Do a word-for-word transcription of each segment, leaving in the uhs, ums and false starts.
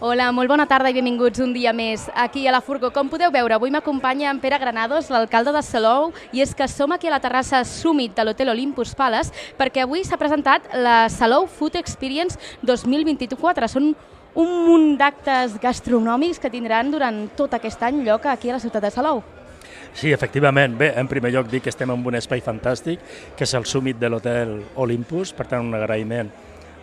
Hola, molt bona tarda i benvinguts un dia més aquí a la Furgo. Com podeu veure, avui m'acompanya en Pere Granados, l'alcalde de Salou, i és que som aquí a la terrassa Summit de l'Hotel Olympus Palace perquè avui s'ha presentat la Salou Food Experience dos mil vint-i-quatre. Són un munt d'actes gastronòmics que tindran durant tot aquest any lloc aquí a la ciutat de Salou. Sí, efectivament. Bé, en primer lloc dir que estem en un espai fantàstic, que és el Summit de l'Hotel Olympus, per tant un agraïment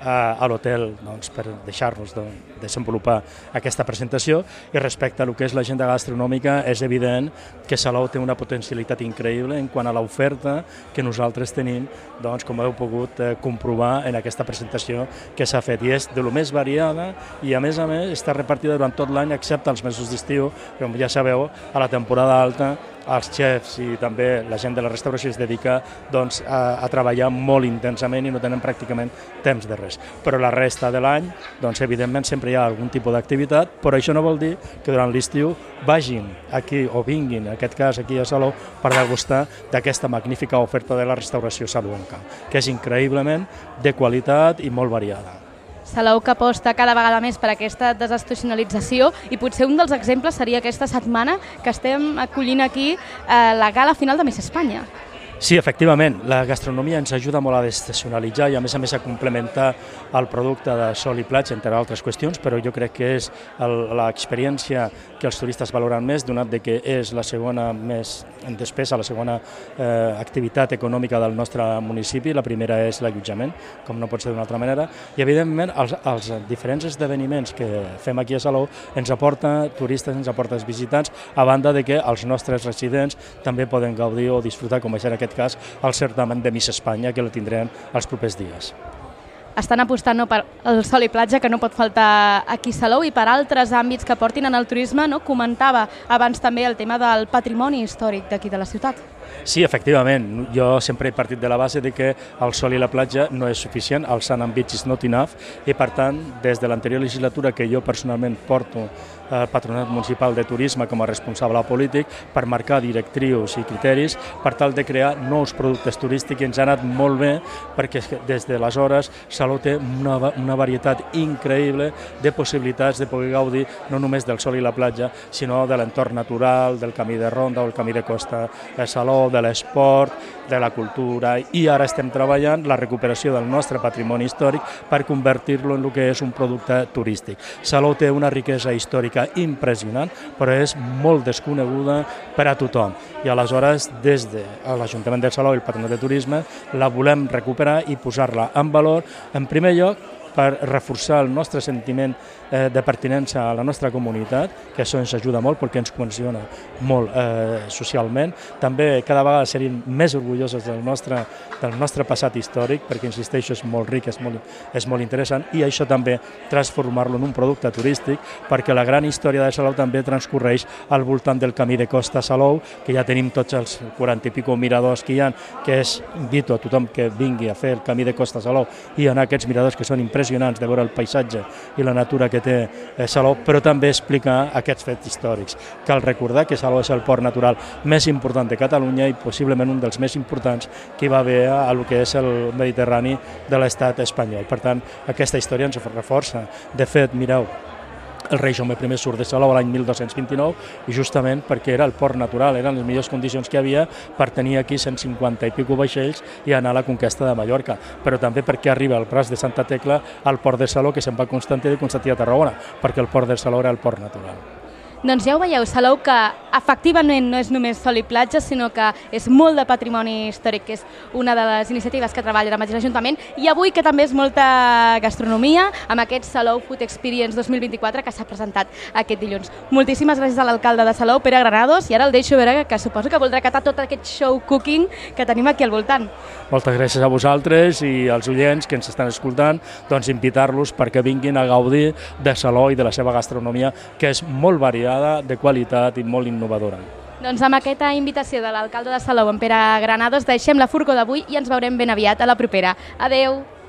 a l'hotel doncs, per deixar-nos de desenvolupar aquesta presentació, i respecte a lo que és l'agenda gastronòmica és evident que Salou té una potencialitat increïble en quant a l'oferta que nosaltres tenim, doncs, com heu pogut eh, comprovar en aquesta presentació que s'ha fet, i és de lo més variada i a més a més està repartida durant tot l'any excepte els mesos d'estiu, com ja sabeu, a la temporada alta els xefs i també la gent de la restauració es dedica doncs, a, a treballar molt intensament i no tenen pràcticament temps de res. Però la resta de l'any, doncs, evidentment, sempre hi ha algun tipus d'activitat, però això no vol dir que durant l'estiu vagin aquí o vinguin, en aquest cas aquí a Salou, per degustar d'aquesta magnífica oferta de la restauració salouenca, que és increïblement de qualitat i molt variada. Salou que aposta cada vegada més per aquesta desestacionalització i potser un dels exemples seria aquesta setmana que estem acollint aquí eh, la gala final de Miss Espanya. Sí, efectivament, la gastronomia ens ajuda molt a desestacionalitzar i a més a més a complementar el producte de sol i platja, entre altres qüestions, però jo crec que és l'experiència que els turistes valoren més, donat que és la segona més en despesa, la segona eh, activitat econòmica del nostre municipi. La primera és l'allotjament, com no pot ser d'una altra manera, i evidentment els, els diferents esdeveniments que fem aquí a Salou ens aporta turistes, ens aporta visitants, a banda de que els nostres residents també poden gaudir o disfrutar, com és en aquest cas, el certamen de Miss Espanya, que la tindrem els propers dies. Estan apostant no, per el sol i platja, que no pot faltar aquí a Salou, i per altres àmbits que portin en el turisme. No? Comentava abans també el tema del patrimoni històric d'aquí de la ciutat. Sí, efectivament. Jo sempre he partit de la base de que el sol i la platja no és suficient, el sun and beach is not enough, i per tant, des de l'anterior legislatura que jo personalment porto al Patronat Municipal de Turisme com a responsable polític per marcar directrius i criteris per tal de crear nous productes turístics, i ens ha anat molt bé perquè des d'aleshores Salou té una, una varietat increïble de possibilitats de poder gaudir no només del sol i la platja, sinó de l'entorn natural, del camí de ronda o el camí de costa de Salou, de l'esport, de la cultura, i ara estem treballant la recuperació del nostre patrimoni històric per convertir-lo en el que és un producte turístic. Salou té una riquesa històrica impressionant, però és molt desconeguda per a tothom. I aleshores, des de l'Ajuntament de Salou i el Patronat de Turisme, la volem recuperar i posar-la en valor, en primer lloc, per reforçar el nostre sentiment eh, de pertinença a la nostra comunitat, que això ens ajuda molt perquè ens cohesiona molt eh, socialment. També cada vegada serem més orgullosos del nostre, del nostre passat històric, perquè, insisteixo, és molt ric, és molt, és molt interessant, i això també transformar-lo en un producte turístic, perquè la gran història de Salou també transcorreix al voltant del camí de costa Salou, que ja tenim tots els quaranta i pico miradors que hi ha, que és, invito a tothom que vingui a fer el camí de costa Salou i anar a aquests miradors que són impressionants, impressionants de veure el paisatge i la natura que té Salou, però també explicar aquests fets històrics. Cal recordar que Salou és el port natural més important de Catalunya i possiblement un dels més importants que hi va haver a lo que és el Mediterrani de l'estat espanyol. Per tant, aquesta història ens reforça. De fet, mireu, el rei Jaume primer surt de Salou l'any mil dos-cents vint-i-nou i justament perquè era el port natural, eren les millors condicions que hi havia per tenir aquí cent cinquanta i pico vaixells i anar a la conquesta de Mallorca, però també perquè arriba al Pras de Santa Tecla al port de Salou, que se'n va a Constantí i de Constantí a Tarragona, perquè el port de Salou era el port natural. Doncs ja ho veieu, Salou, que efectivament no és només sol i platja, sinó que és molt de patrimoni històric, que és una de les iniciatives que treballa el mateix Ajuntament, i avui que també és molta gastronomia amb aquest Salou Food Experience dos mil vint-i-quatre que s'ha presentat aquest dilluns. Moltíssimes gràcies a l'alcalde de Salou, Pere Granados, i ara el deixo veure que suposo que voldrà catar tot aquest show cooking que tenim aquí al voltant. Moltes gràcies a vosaltres i als oients que ens estan escoltant, doncs invitar-los perquè vinguin a gaudir de Salou i de la seva gastronomia, que és molt variada, de qualitat i molt innovadora. Doncs amb aquesta invitació de l'alcalde de Salou, en Pere Granados, deixem la Furgo d'avui i ens veurem ben aviat a la propera. Adeu!